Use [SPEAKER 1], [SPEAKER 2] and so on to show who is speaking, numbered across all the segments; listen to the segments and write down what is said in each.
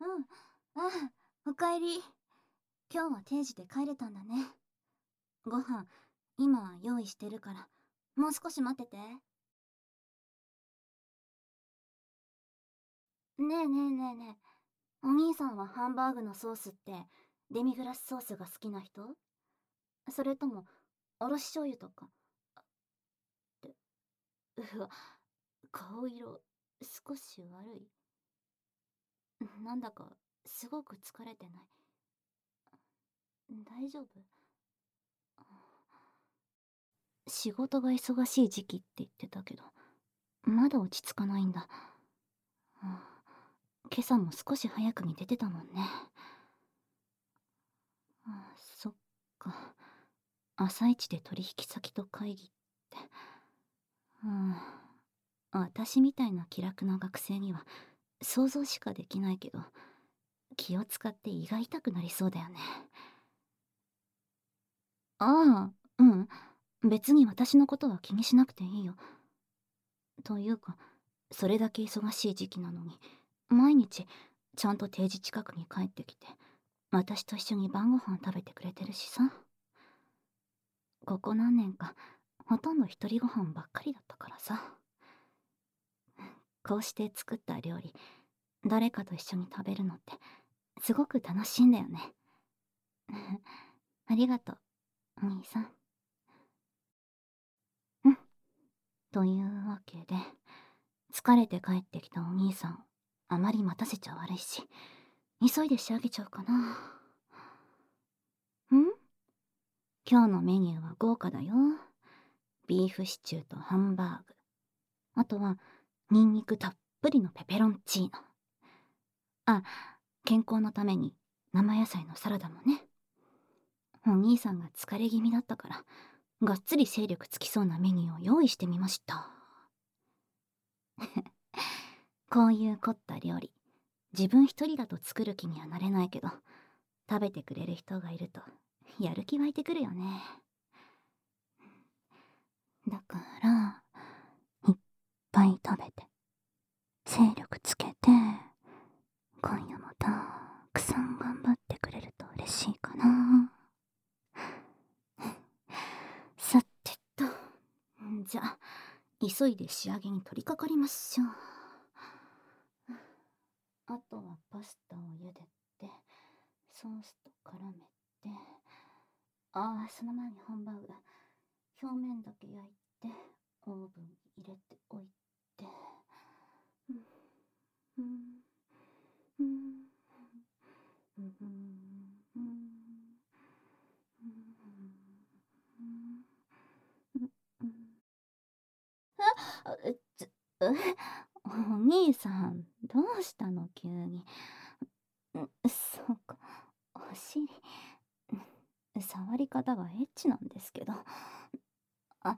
[SPEAKER 1] あ、おかえり。今日は定時で帰れたんだね。ご飯、今用意してるから、もう少し待ってて。ねえねえねえねえ、お兄さんはハンバーグのソースって、デミグラスソースが好きな人？それとも、おろし醤油とか。って、うわ、顔色、少し悪い。なんだか、すごく疲れてない？大丈夫？仕事が忙しい時期って言ってたけど、まだ落ち着かないんだ。今朝も少し早くに出てたもんね。そっか。朝一で取引先と会議って。うん。私みたいな気楽な学生には想像しかできないけど、気を使って胃が痛くなりそうだよね。ああ、うん。別に私のことは気にしなくていいよ。というか、それだけ忙しい時期なのに、毎日ちゃんと定時近くに帰ってきて、私と一緒に晩ご飯食べてくれてるしさ。ここ何年か、ほとんど一人ご飯ばっかりだったからさ。こうして作った料理、誰かと一緒に食べるのって、すごく楽しいんだよね。ありがとう、お兄さん。うん。というわけで、疲れて帰ってきたお兄さん、あまり待たせちゃ悪いし、急いで仕上げちゃおうかな。今日のメニューは豪華だよ。ビーフシチューとハンバーグ。あとは、ニンニクたっぷりのペペロンチーノ。あ、健康のために生野菜のサラダもね。お兄さんが疲れ気味だったから、がっつり精力つきそうなメニューを用意してみました。こういう凝った料理、自分一人だと作る気にはなれないけど、食べてくれる人がいると、やる気湧いてくるよね。だから、いっぱい食べて、精力つけて、今夜もたくさん頑張ってくれると嬉しいかな。さてと、じゃあ、急いで仕上げに取り掛かりましょう。あとはパスタを茹でて、ソースと絡めて、その前にハンバーグ、表面だけ焼いて、オーブンに入れておいて、うんうんうんうんあ、お兄さん、どうしたの急に。そうか、お尻。触り方がエッチなんですけど。あ、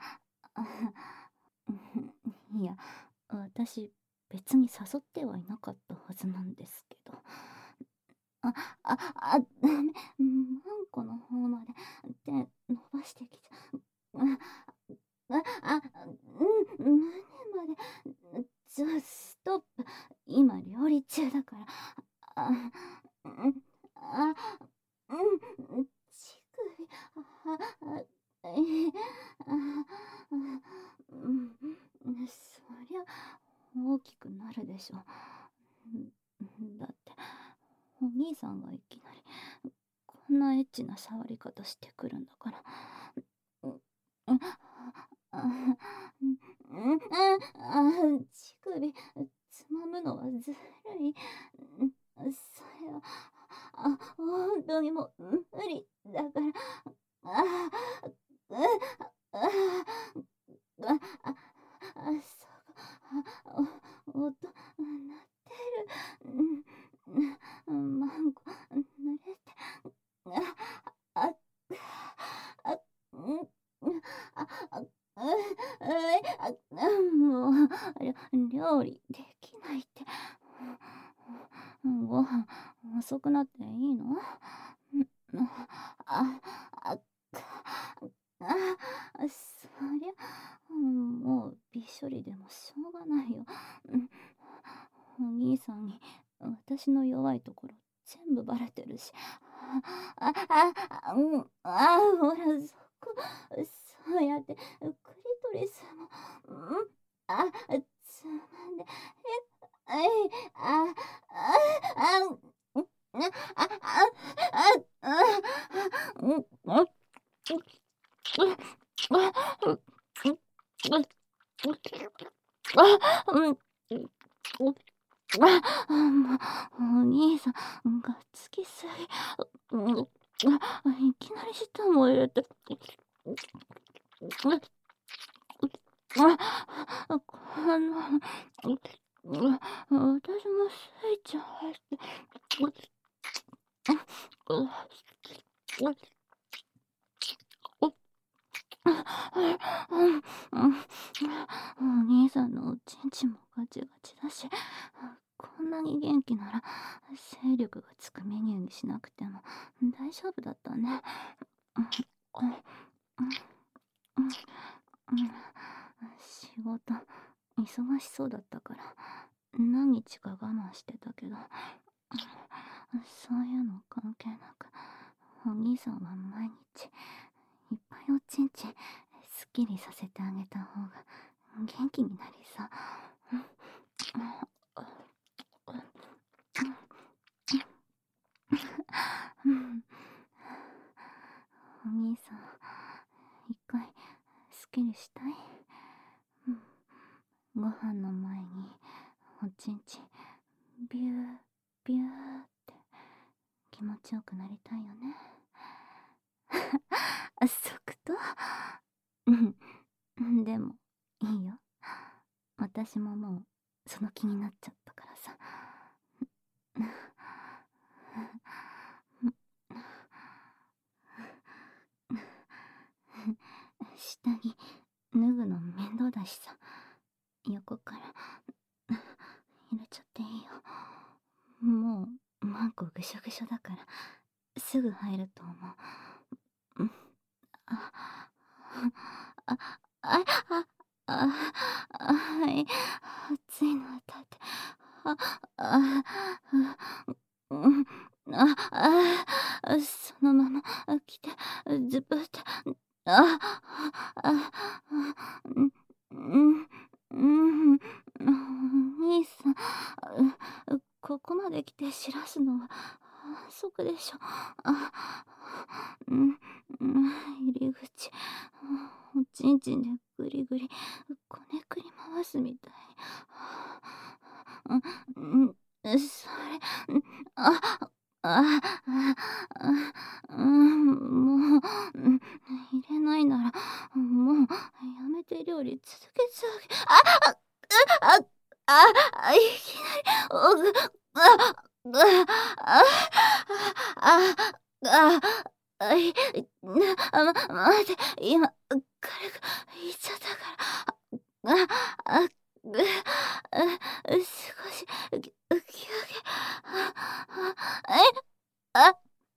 [SPEAKER 1] いや、私、別に誘ってはいなかったはずなんですけど。あ、ダメ。マンコの方まで手伸ばしてきちゃう。胸まで。ストップ。今、料理中だから。あ、うん、あ、乳首。そりゃ、大きくなるでしょ。だって、お兄さんがいきなり、こんなエッチな触り方してくるんだから。乳首、つまむのはずるい。それは、本当にもう無理だから。あ、う、あ、あ、あ、音鳴ってる。マンゴ濡れて。あ、あ、あ、うん、あ、あ、もう、料理できないって。ご飯遅くなっていいの？あ、あ、そりゃ、もうびっしょりでもしょうがないよ。お兄さんに私私の弱いところ全部バレてるし。ほら、そうやって、クリトリスも、つまんで、え、い、あ、あ、あ、うん、あ、うん、もう、お兄さんがっつきすぎ。いきなり舌も入れて。この、私もスイッチ入って。お兄さんのおちんちんもガチガチだし、こんなに元気なら精力がつくメニューにしなくても大丈夫だったね。仕事忙しそうだったから何日か我慢してたけど、そういうの関係なくお兄さんは毎日いっぱいおちんちんすっきりさせてあげた方が元気になりそう。お兄さん、一回すっきりしたい？ご飯の前におちんちんビュービューって気持ちよくなりたいよね。即答。でもいいよ、私ももうその気になっちゃったからさ。下着脱ぐの面倒だしさ、横から入れちゃっていいよ。もうマンコぐしょぐしょだからすぐ入ると思う。あ、あ、あ、あ、はい、暑いのはだって、あ、うん、そのまま来て、ズブって、あ、あ、うん、うん、お兄さん、ここまで来て知らすのは反則でしょ。うん、入り口、おちんちんでぐりぐりこねくり回すみたいに。それ、あ、あ、もう、入れないならもうやめて料理続けてあいきなり、待って、今、軽く言っちゃったから。少し、休憩。あ、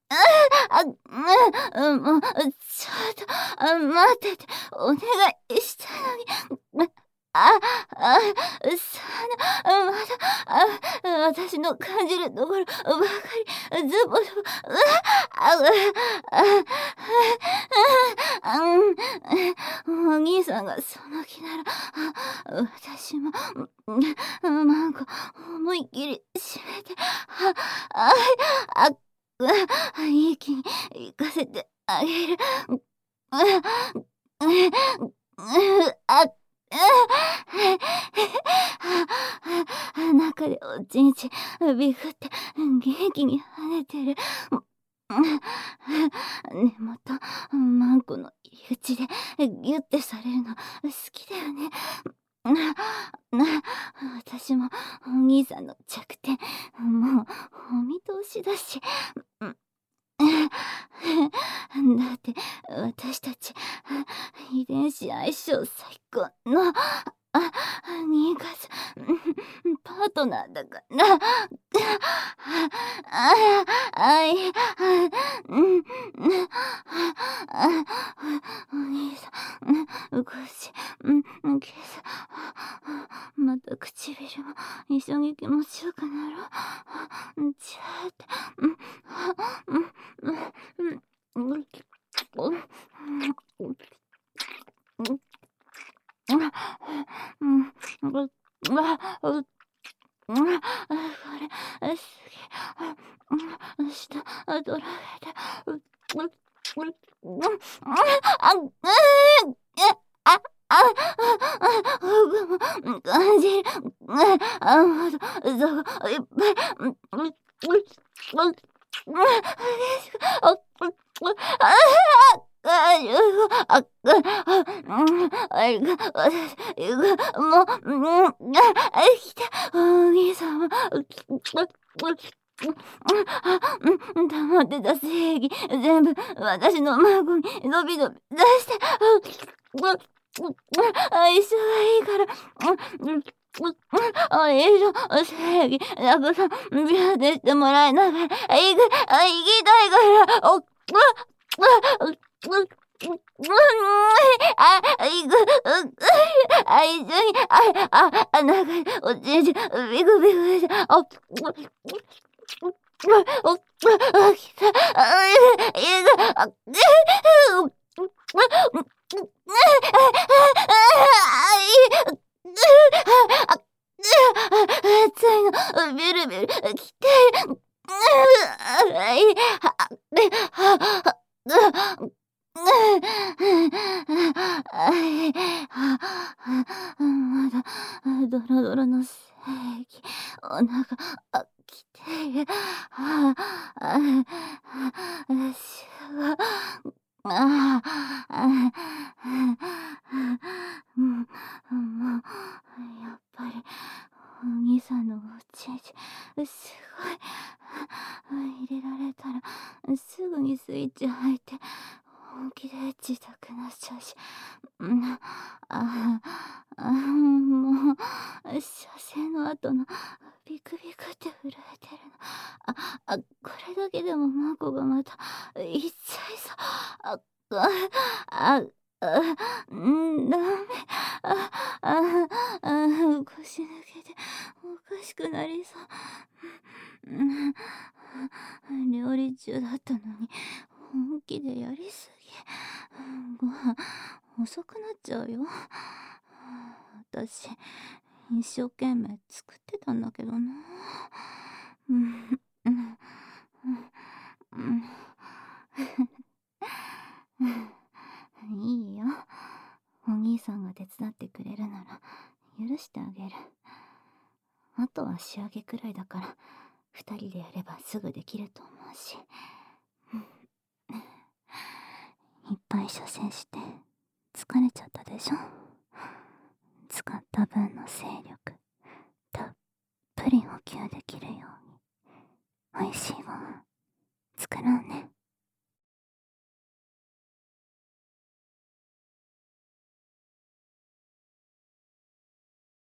[SPEAKER 1] もう、ちょっと、待ってて、お願いしたのに。まだ、私の感じるところばかり、ズボズボ、お兄さんがその気なら、私も、マンコ思いっきり締めて、いい気に行かせてあげる。中でおちんちんビクって元気に跳ねてる。根元マンコの入り口でギュッてされるの好きだよね。私もお兄さんの弱点もうお見通しだし。だって私たち遺伝子相性最高の妊活パートナーだから。お兄さん、腰、キス、 また唇も一緒に気持ちよくなろう。ちゃーって。これ、すげえ。下、ドラゲで。あ、あ、感じる。まだ、いっぱい。溜まってた正義、全部私の孫にのびのび出して、一緒がいいから、一緒、正義、たくさん、ビューテしてもらいながら、行きたいから、一緒に、中におちんちん、ビクビクして、来た、熱いの、ビルビル、来て、まだドロドロの正義、お腹きている。しわ、もう、やっぱりお兄さんのおちんちんすごい入れられたらすぐにスイッチ入って本気でエッチしたくなっちゃうし、もう射精の後のビクビクって震えてるの、これだけでもマコがまたいっちゃいそう。あ、ダメ。腰抜けておかしくなりそう。料理中だったのに本気でやりすぎ。ご飯遅くなっちゃうよ。私一生懸命作ってたんだけどな。いいよ。お兄さんが手伝ってくれるなら許してあげる。あとは仕上げくらいだから二人でやればすぐできると思うし。いっぱい射精して疲れちゃったでしょ。使った分の精力たっぷり補給できるように美味しいご飯作ろうね。